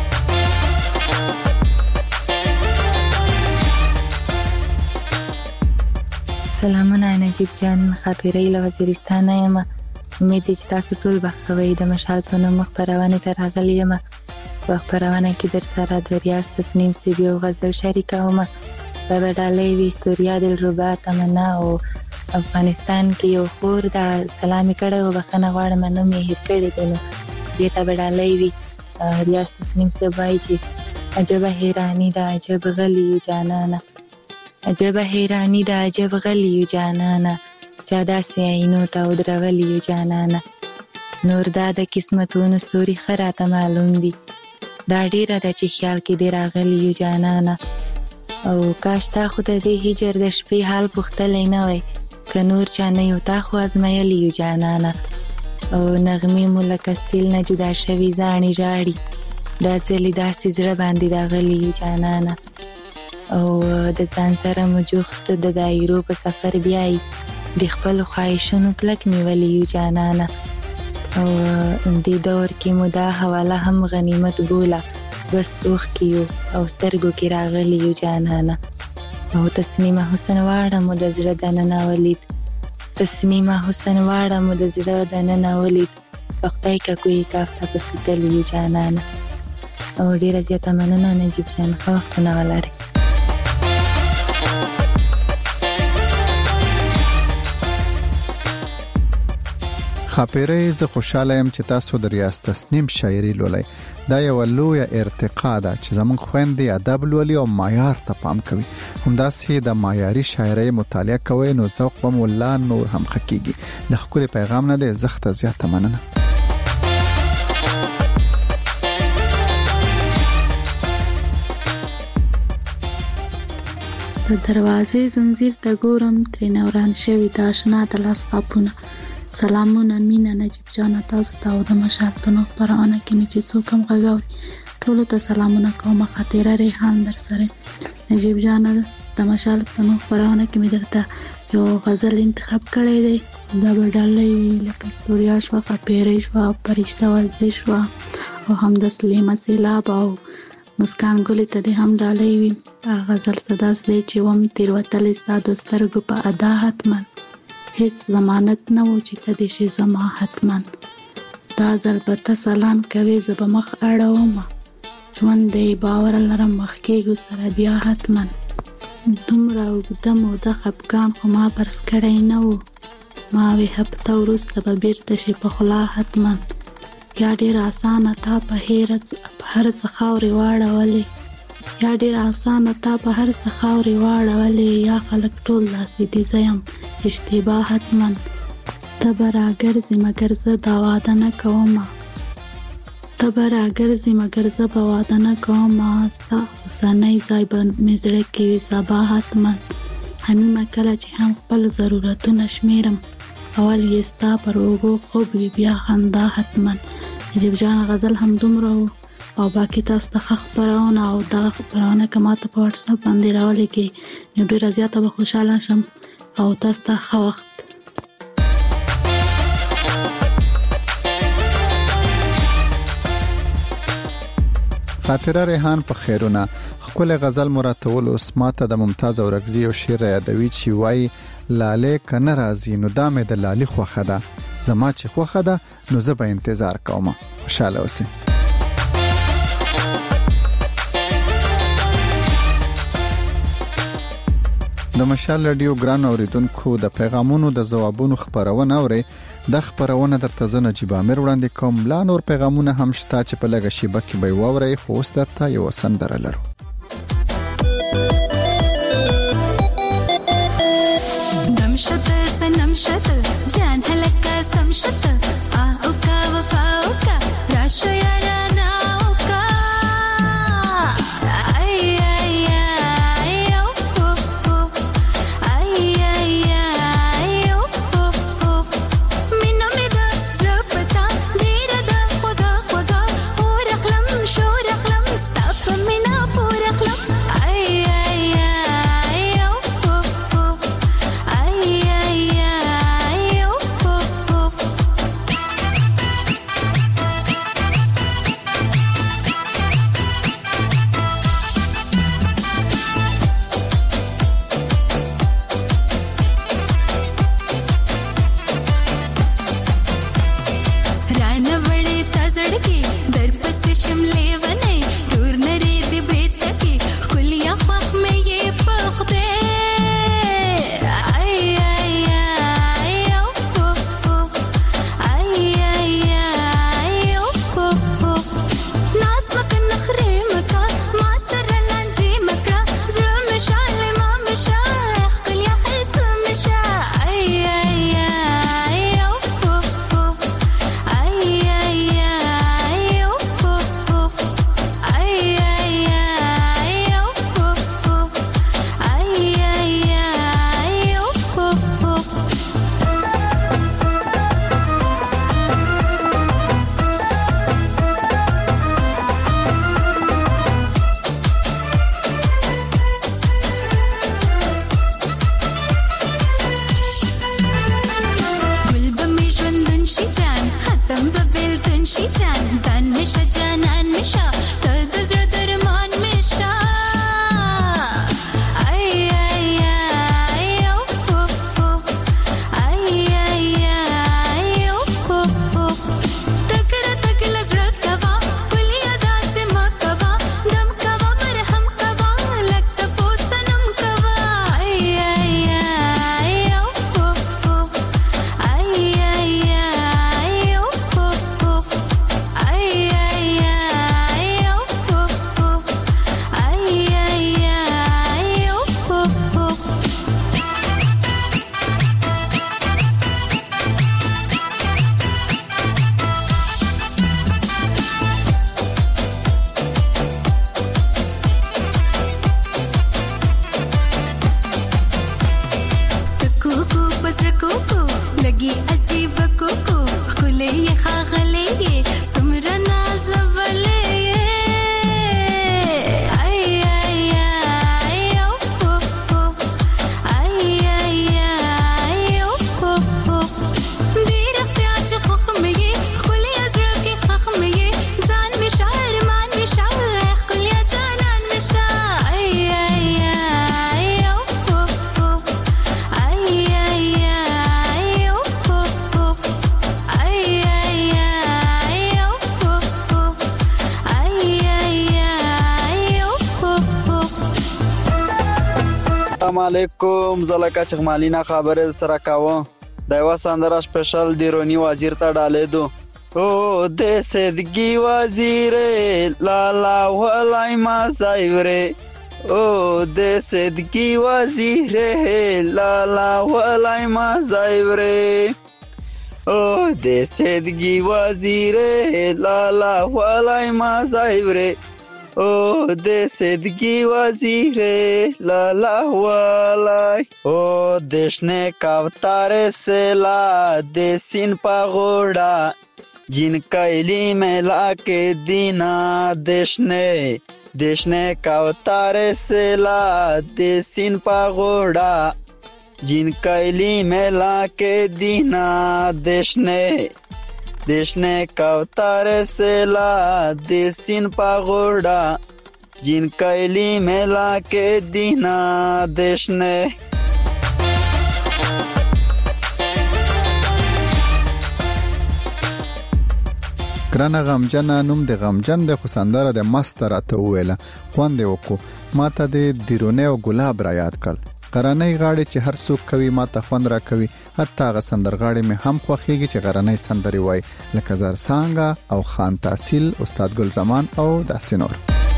سلامونه نجیب جان خاپیرۍ له وزیرستانه یم امید دی چې تاسو ټول بختوئ د مشال په نوم خپرونې ته راغلی یم په خپرونه کې در سره د ریاض تسنیم سیب یو غزل شریکوم په ډالۍ وي استوریا دلربا تمنا او افغانستان کې یو خور د سلامي کړه او بخنه غواړم نوم یې هیر کړی دی نو دې ته ډالۍ وي ریاض تسنیم سیب وایي چې عجب حیرانی دا عجب غلی جانانا چا داسې عینو ته ودرولی جانانا نور دا د قسمتونو ستوري خراته معلوم دي دا ډیره ده چې خیال کې دی راغلی جانانا او کاش تا خو د دې هجر د شپې حال پوښتلی نه وای که نور چا نه یو تا خو ازمایلی جانانا او نغمې مو لکه سیل نه جدا شوي زاڼې ژاړي دا ځلې داسې زړه باندې راغلی جانانا او د ځان سره مو جوخت د دایرو په سفر بیایي د خپلو خواهشونو کلک نیولی یو جانانه او دې دور کې مو دا حواله هم غنیمت بوله بس اوښکې یو او سترګو کې راغلی یو جانانه او تسنیمه حسن واړه مو د زړه دننه ولید په خدای که کوی کاف ته پسې تللی یو جانانه او ډېره زیاته مننه نجیب جان ښه وختونه ولرئ. خاپیرۍ زه خوشاله یم چې تاسو د ریاض تسنیم شاعري لولئ دا یو لویه ارتقا ده چې زموږ خویندې ادب لولي او معیار ته پام کوي همداسې د معیاري شاعرۍ مطالعه کوئ نو ذوق به مو لا نور هم ښه کیږي د ښکلي پیغام نه دی زښته زیاته مننه. د دروازې زنځیر ته ګورم ترې وران شوي د اشنا د لاس قاپونه سلامونه مینه نجیب جانه تاسو ته او د مشال په نوم خپرونه کې مې چې څوک هم غږ اوري ټولو ته سلامونه کوم. خاطره ریحان در سره نجیب جانه د مشال په نوم خپرونه کې مې درته یو غزل انتخاب کړی دی دا به ډالۍ لکه استوریا شوه خاپیرۍ شوه پرشته ولزۍ شوه او همداسې لیمه سیلاب او مسکان ګلې ته دې هم ډالۍ وي. غزل څه داسې دی چې وم تېروتلی ستا د سترګو په ادا حتما هیڅ ضمانت نه و چې ته دې شي زما حتما دا ځل به ته سلام کوې زه به مخ اړومه ژوند دی باور لرم مخ کېږو سره بیا حتما دومره اوږده موده خفګان خو ما برس کړی نه و ما وې هفته وروسته به بیرته شي په خوله حتما یا ډېره اسانه تا په هر څه خاورې واړولې یا خلک ټول داسې دي زه یم اشتباه حتما ته به راګرځې مګر زه به واده نه کوم ستا اوسنی ځای به مې زړه کې وي سبا حتما همېمه کله چې هم خپل ضرورتونه شمېرم اول یې ستا پر اوږو خوب وي بیا خندا حتما. نجیب جان غزل هم دومره و او باقي تاسو ته ښه خپرونه او دغه خپرونه که ما ته په واتساپ باندې راولېږئ نو ډېره زیاته به خوشحاله شم او تاسو ته ښه وخت. خاطره ریحان په خیرونه خپل غزل مراتول اوس ماته د ممتاز اورکزي او شعر یادوي چې وای لاله کنه راځي نو دا مې د لالي خوخه ده زما چې خوخه ده نو زه به انتظار کوم. خوشاله اوسئ. د مشال رادیو ګران اوریدونکو د پیغامونو د جوابونو خبرونه اوري. د خبرونه درته زنه نجیب امیر وړاندې کوم. لا نور پیغامونه هم شته چې په لګه شیبه کې به ووري خو اوس درته یو سندره لرو. نمشت سنمشت جان هلکا سمشت اوکا وفاوکا راشو یارانا اوکا ای ای ای اوف اوف ای ای ای اوف اوف مینو میدا زرپتا دیردا خدا خدا اورخلم شورخلم استاپ مینا پورخلم ای ای ای اوف اوف ای ای ای اوف اوف रानवळे ताजडके दरपसे शिमले वने दूर नरे दे ब्रेतके कुलिया खख में ये पखदे आई आई आई ओफ ओफ आई आई आई ओफ ओफ नास मकन नखरे मका मासर लांजी मका زړه مشاله ما مشا خپل یا هرڅ مشا आई आई आई اوف اوف आई आई आई اوف اوف आई आई आई اوف اوف आई आई आई اوف اوف گل بمی ژوندون شي جان ختم به بلتون شي جان ځان میشه جانان میشه ته د زړه درمان میشه ای ای ای اوف اوف ای ای ای اوف اوف تکره تکله زړه کوا کلیه داسې مکوا دم کوا مرهم کوا لکه پوسنم کوا ای ای ای اوف اوف ای ای ای اوف اوف ای ای ای اوف اوف ای ای ای اوف اوف کوکو پسر کوکو لګي عجیب کوکو خلې خاغلې سمره نازولې ای ای ای اوف اوف ای ای ای اوف اوف ډیر اختیار خخمې خلې ازره کې خخمې ځان مشار مان مشار خلې جانان مشار ای ای ای اوف اوف ای ای ای اوف اوف ای ای ای اوف اوف ای ای ای اوف اوف السلام علیکم زلکا چغمالینا خبر سره کاوه د یو سندره سپیشل دی رونی وزیر ته ډالې دو او د سیدګي وزیر لا لا ولای ما زایره او د سیدګي وزیر لا لا ولای ما زایره او د سیدګي وزیر لا لا ولای ما زایره او د سیدګي وزیر لا لا ولای او دشنه کاوتار سلا د سین پغوڑا جن کایلی ملا کے دینا دشنے کاوتار سلا د سین پغوڑا جن کایلی ملا کے دینا دشنے देशने कवतारे सेला देसिन पागोड़ा जिन कैली मेला के दीना देशने ګرانه غمجنه نوم د غمجن د خو سندره د مست راته وویله خوند وکړو ماته د دیرونه او ګلاب را یاد کړ غرانۍ غاړي چې هر څوک کوي ماته خوند را کوي حتی غ سندرغاړي مې هم خوخيږي چې غرانۍ سندري وای لکه زر سانګه او خان تحصیل استاد ګل زمان او داسنور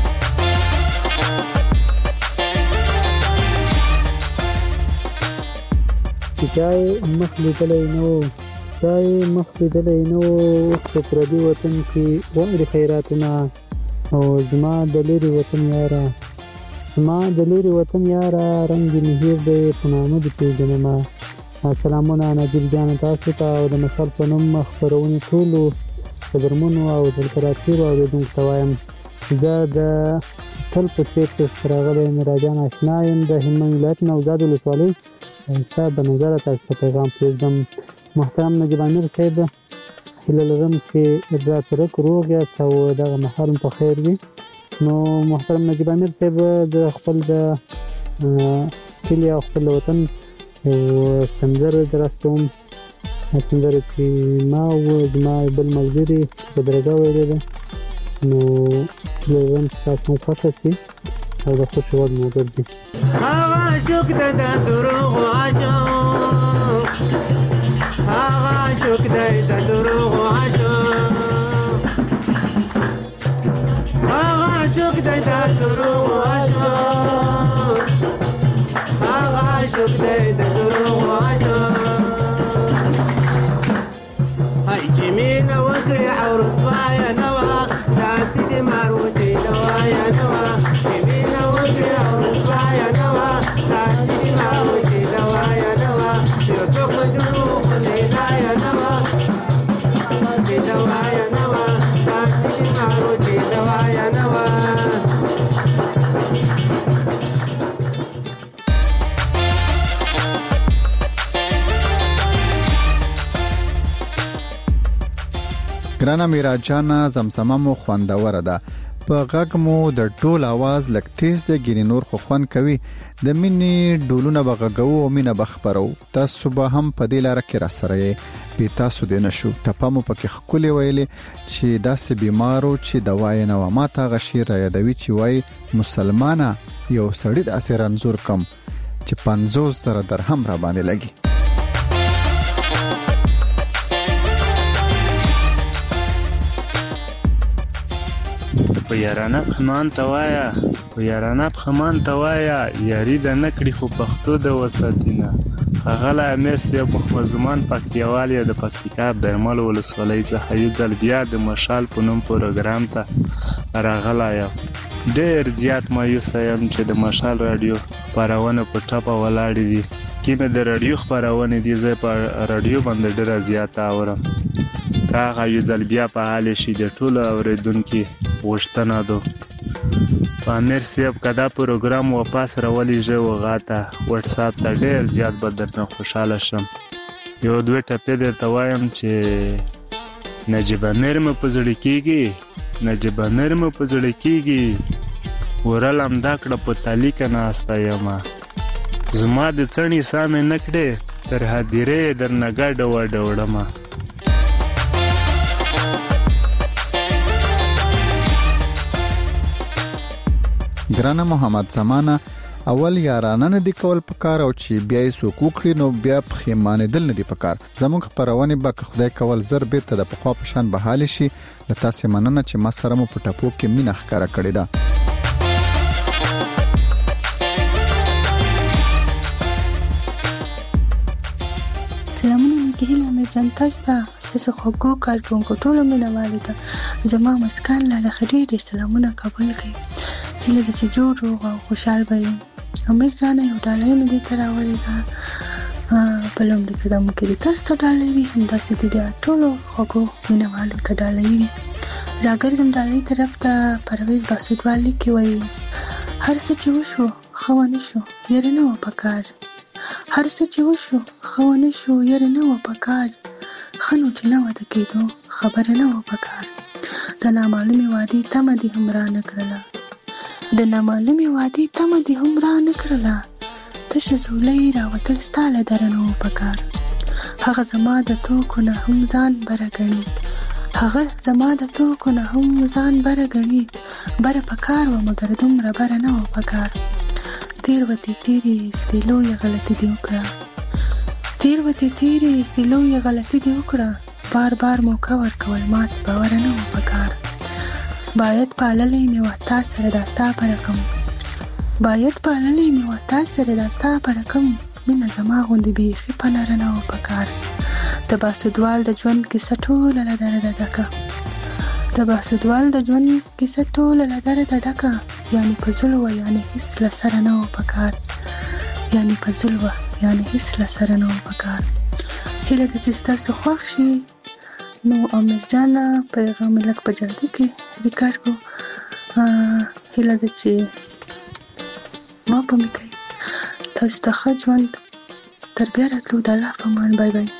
چای مخلي نو چای مخلي نو پردي وطن کې وړي خیراتونه او زما د لوري وطن یارا زما د لوري وطن یارا رنگ مهیر دی په نامه د پیژنما سلامونه نجیب جان تاسو ته او د مشال په نوم خبرونه ټولو قدرمنو او د تراتیر او د دنګتوایم زه د تل په څیر سره مراجعان آشنا یم د همن ولایت نوزاد ولسوالۍ حساب نظر تاسو ته پیغام پرېږدم محترم نجیب امیر صاحب هیله لرم چې دا ترک روغ یا او دغه مهال په خیر وي نو محترم نجیب امیر صاحب د خپل د کلی او خپل وطن او سندره درستوم سندره چې ما او زما بل ملګري په درګه ویلې ده نو لرم تاسو خوښه شي او د خوش وړ موږ دي عاشق د دروغ عاشق عاشق د دروغ عاشق عاشق د دروغ عاشق عاشق د دروغ عاشق هاي جميل وكري عروس بايا نوا داسي دي ماروتي نوايا نوا جميل وكري عروس بايا نوا داسي دي ماروتي نوايا نوا يوتوك جنوب نيلايا نوا دي نوايا نوا داسي دي ماروتي نوايا نوا ګرانه میرا جانا زمزمه مو خوندوره ده په غږ مو د ټول आवाज لک تیز د ګینې نور خو خوان کوي د مینې ډولونه بغږو او مینه بخبرو تاسو به هم په دې لار کې را سره یې به تاسو دې نشو ټپه مو پکې خولي ویلې چې داسې بیمارو چې دوايي نه و ماته غشیر را یادوي چې وای مسلمانه یو سړی د اسیر انزور کم چې 500 درهم را باندې لګي په یارانه خمان توایا په یارانه خمان توایا یاري د نکړي خو پښتو د وساتینه غلا امس یو مخمزمان پکتیوالي د پکتیکا برمل ولسوالۍ څخه یو ځل بیا د مشال په نوم پروګرام ته راغلا یم ډېر زیات مایوس یم چې د مشال رادیو خبرونه په ټاپه ولاړې دي کله د رادیو خبرونه دي زه په رادیو باندې ډېر زیات اورم هغه یو ځل بیا په حال شي د ټولو اوریدونکو غوښتنه ده امیر صاحب کدا پروګرام واپس راولې جو غاته واتس اپ ته ډېر زیات بدرنه خوشاله شم یو دوه ټپې درته وایم چې نجیب امیر مې په زړه کېږي نجیب امیر مې په زړه کېږي ورلم دا کړه په تالیک نه استایم زما د څنی سامې نکړې تر هدیره در نګړ وډوړم ګرانه محمد زمانه اول یارانه نه دی کول پکار او چې بیا یې سو کوکړي نو بیا پخېمانه دل نه دی پکار زموږ خبرونه به خدای کول زر به ته د پخوا پشان بحال شي لته سه مننه چې ما سره مو پټپو کې مینه ښکارا کړی دا سلامونه کېله مې جنتا تاسو خو کارټون کو ټولو مینه والده زما مسکان لاله خډيري سلامونه قبول کړئ هله چې جوړ او خوشحال وي امیر ځان یو ډالۍ مې دې تراولې دا په لومړي قدم کې تاسو ته ډالۍ وي همداسې دې بیا ټولو خو مینه والو ته ډالۍ وي راګرځم ډالۍ طرف ته پرویز باسودوالي کې وایي هر څه چې وشو خو نه شو یې نه و پکار هر څه چې وشو خو نه شو یې نه و پکار خنو چې نه وده کېدو خبره نه و پکار د نامعلومې وادي تمه دې هم را نه کړله د نامعلومې وادي تمه دې هم را نه کړله تشه زولۍ راوتل ستا له دره نه و پکار هغه زما د توکو نه هم ځان بره ګڼي هغه زما د توکو نه هم ځان بره ګڼي بره پکار و مګر دومره بره نه و پکار تېروتې تېرې ایستې لویه غلطي دې وکړه تېروتې تېرې ایستې لویه غلطي دې وکړه بار بار موقع ورکول مات باوره نه و پکار باید پاللی مې وه تا سره دا ستا په رقم باید پاللی مې وه تا سره دا ستا په رقم مینه زما غوندې بیخي په نره نه و پکار د باسدوال د ژوند کیسه ټوله له درده ډکه د باسدوال د ژوند کیسه ټوله له درده ډکه یعنې په زړه وه یعنې هېڅ له سره نه و پکار یعنې په زړه وه یعنې هېڅ له سره نه و پکار هیله ده چې ستاسو خوښ شي نو امیر جانه پیغام لږ په جلدي کې ریکارډ کړو هیله ده چې ما په مې کوي تاسو ته ښه ژوند تر بیا راتلو د الله په امان بای بای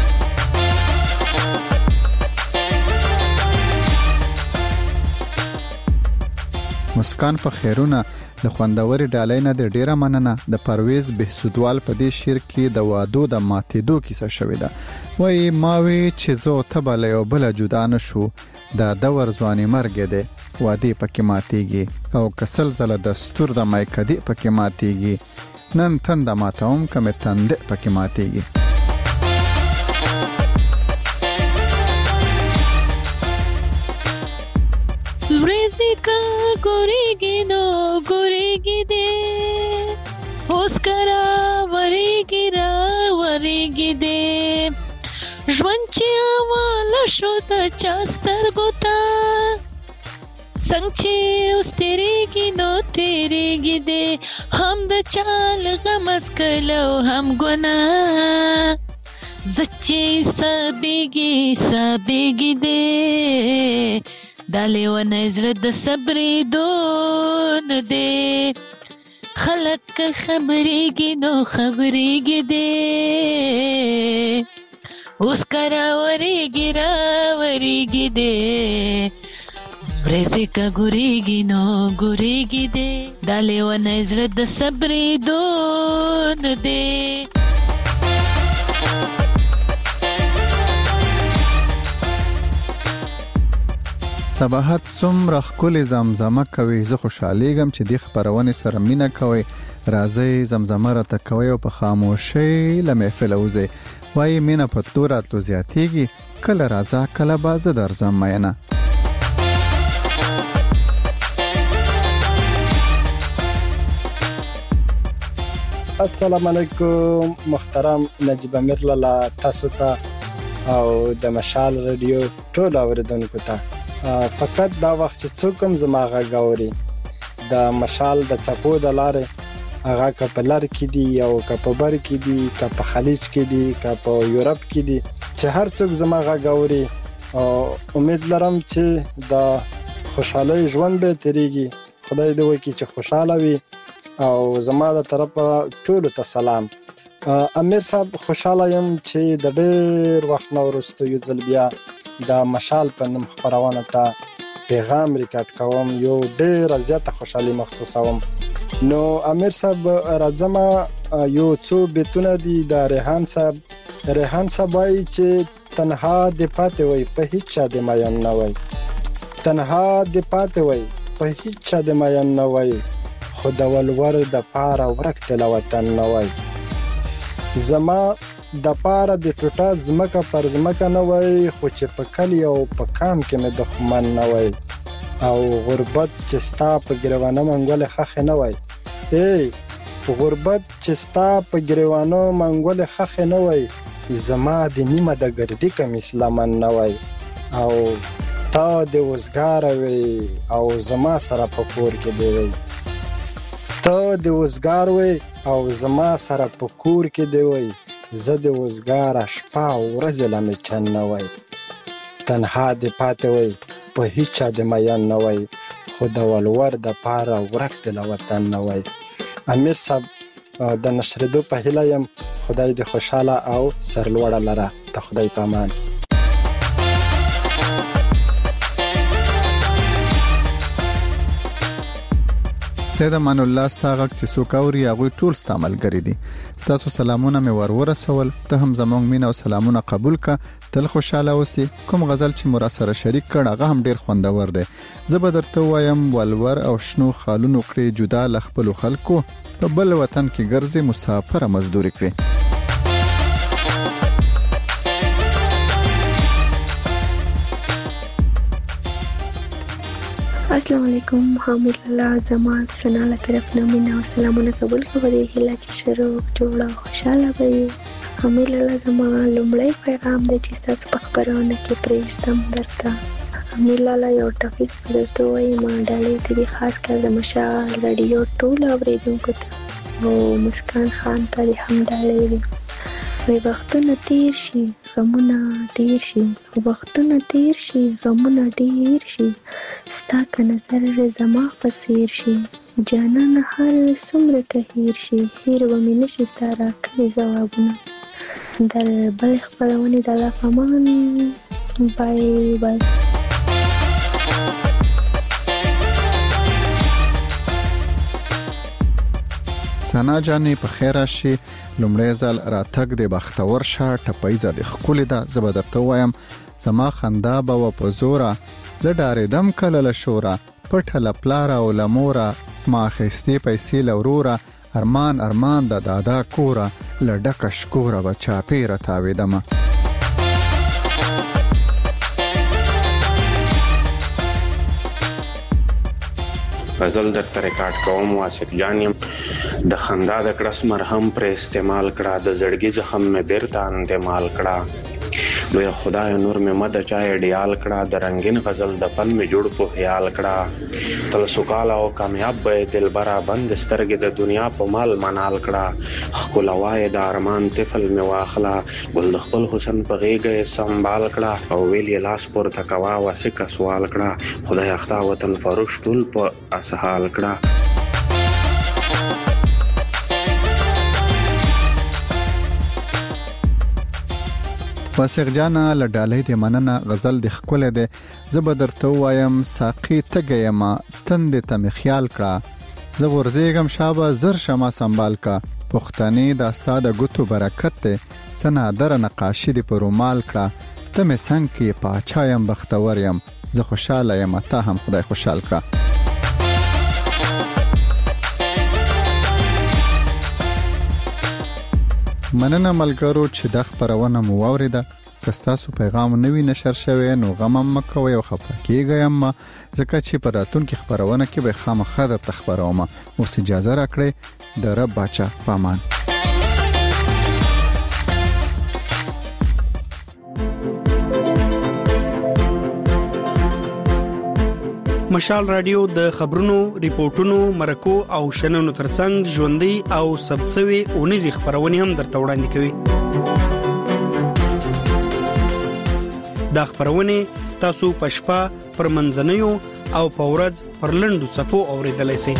مسکان په خیرونه د خوندوري ډالۍ نه د ډیره مننه د پرویز بهسودوال په دې شعر کې د وادو د ماتېدو کیسه شوې ده وایي ماوي چې زه ته بل یو بل جدا نشو د دور ځواني مرګ دی وادي پکې ماتېږي او کسل زله دستور د مایکدي پکې ماتېږي نن تند ماتوم کمه تند پکې ماتېږي ورزی کا ګورېږي نو ګورېږي دې اوس کرا ورېږي را ورېږي دې ژوند چې اواله شو د چا سترګو ته څنګه چې اوس تېرېږي نو تېرېږي دې هم د چا له غمه څکله او هم ګناه زه چې سابېږي سابېږي دې دا لیونی زړه د صبرېدو نه دی خلک که خبرېږي نو خبرېږي دی اوس که راورېږي راورېږي دی ورځې که ګورېږي نو ګورېږي دی دا لیونی زړه د صبرېدو نه دی صباحت څومره ښکلې زمزمه کوي زه خوشحالیږم چې دې خپرونې سره مینه کوئ راځئ زمزمه راته کوئ او په خاموشۍ له محفله وځئ وایي مینه په تلو راتلو زیاتېږي کله راځه کله به زه درځم مینه السلام علیکم محترم نجیب امیر لالا تاسو ته او د مشال رادیو ټول اوریدونکو ته فقط دا وخت چې څوک هم زما غږ اوري د مشال د څپو د لارې هغه که په لر کې دي او که په بر کې دي که په خلیج کې دي که په یورپ کې دي چې هر څوک زما غږ اوري امید لرم چې د خوشحالۍ ژوند به تیریږي خدای دې وکړي چې خوشاله وي او زما د طرفه ټولو ته سلام امیر صاحب خوشاله یم چې د ډېر وخت نه وروسته یو ځل بیا د مشال په نوم خپرونه ته پیغام ریکارډ کوم یو ډېره زیاته خوشحالي محسوسوم نو امیر صاحب راځم یو څو بیتونه دي د ریحان صاحب وایي چې تنها دې پاتې وای په هیڅ چا دې ماین نه وای تنها دې پاتې وای په هیڅ چا دې ماین نه وای خو د ولور د پاره ورک تل وطن نه وای زما د پاره د ټوټه زمکه پر زمکه نه وای خو چې په کلی او په کام کې مې دښمن نه وای او غربت چې ستا په ګریوانه منګول خخ نه وای غربت چې ستا په ګریوانه منګول خخ نه وای زما د نیمه د ګردی کم اسلامن نه وای او تا د وزګار وای او زما سره په کور کې دی وای ته د وزګار وای او زما سره په کور کې دی وای زه د وزګار شپه او ورځ لمه چن نه وای تنها دې پاتې وای په هیڅ چا د ماین نه وای خو د ولور د پاره ورک د وطن نه وای امیر صاحب د نشریدو په هیله یم. خدای دې خوشاله او سرلوړه لره. د خدای په امان. سید امان الله ستاغک چې څوک اوري هغه ټول استعمالګری دي. ستاسو سلامونه مې ورسول. ته هم زموږ مين او سلامونه قبول کا. تل خوشاله اوسې. کوم غزل چې مور سره شریک کړه هغه هم ډیر خوندور دی. زه به درته وایم ولور او شنو خالونو کړی جدا لخپل خلکو په بل وطن کې ګرځي مسافر مزدوري کړی. السلام علیکم. حامد الله زمان سنا له طرف نه مینا او سلامونه قبول کړئ. هله چې شروع جوړه خوشاله وي. حامد الله زمان لومړی پیغام دی چې تاسو په خبرونه کې پرېږدم درته. حامد الله یو ټاپک درته وایم. ما ډالۍ ته خاص کر د مشال رادیو ټول اوریدونکو ته او مسکان خان ته هم ډالۍ وي. وي وختونه تیر شي غمونه ډیر شي. وختونه تیر شي غمونه ډیر شي. ستا که نظر زما فسیر شي. جانانه هر څومره که هیر شي. هیر به مې نشي ستا راکړي ځوابونه. در بل خپرونې د الله په امان. بای بای. سنا جانې په خیر راشي. لومړی ځل راتګ د بختور شه ټپایزه د خولې ده. زه به درته وایم زما خندا به و په زوره. زه ډارېدم کله له شوره. پټه له پلاره او له موره. ما اخیستې پیسې له وروره. ارمان ارمان د دادا کوره. له ډکه شکوره به چاپېره تاوېدمه. غزل در ریکارډ کوم. واسق جان یم. د خندا د کړس مرهم پر استعمال کړه. د زړګي زخم مې بیرته انتمال کړه. لوی خدای نور مې مد چای ډیال کړه. د رنگین غزل د فن مې جوړ په خیال کړه. تل سوکاله او کامیاب به دلبره بند سترګې د دنیا په مال منال کړه. خلوای د ارمان طفل مې واخلا. ګل د خپل حسن په غېږه سنبال کړه. او ویل یې لاس پورته کوا واسکه سوال کړه. خدای اختا وطن فروش ټول په اسهال کړه. واسق جانا لډالۍ دې مننه. غزل د خپل دی. زه به درته وایم ساقي تګه ما تند ته می خیال کړه. زه ورزېګم شابه زر شمه سنبال کا. پښتني د استاد غوتو برکت ته سنا در نقاشي دې په رومال کړه. ته مې څنګه کې پاچایم بختور یم. زه خوشاله یم ته هم خدای خوشحال کړه. مننه ملګرو چې د خبرونه مو اوریده. که تاسو پیغام نوی نشر شوی نو غم مکوئ او خفه کیږئ. اما ځکه چې پر راتلونکي خبرونه کې به خامخا د تخبرومه. اوس اجازه راکړئ. د رب بچا پامان. مشال رادیو د خبرونو، ریپورتونو، مرکو او شننو ترڅنګ ژوندۍ او ثبتسوي اونیزي خبرونه هم درته وړاندې کوي. دا خبرونه تاسو په شپه پر منځنیو او په ورځ پر لنډو صفو اوریدلای شئ.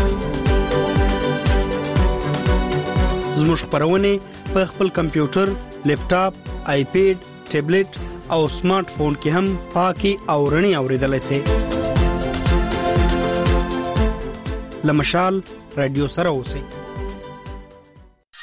زموږ خبرونه په خپل کمپیوټر، لیپټاپ، آیپیډ، ټابلیټ او سمارټ فون کې هم پاکي او رڼي اوریدلای شئ. لمشال رادیو سره اوسئ.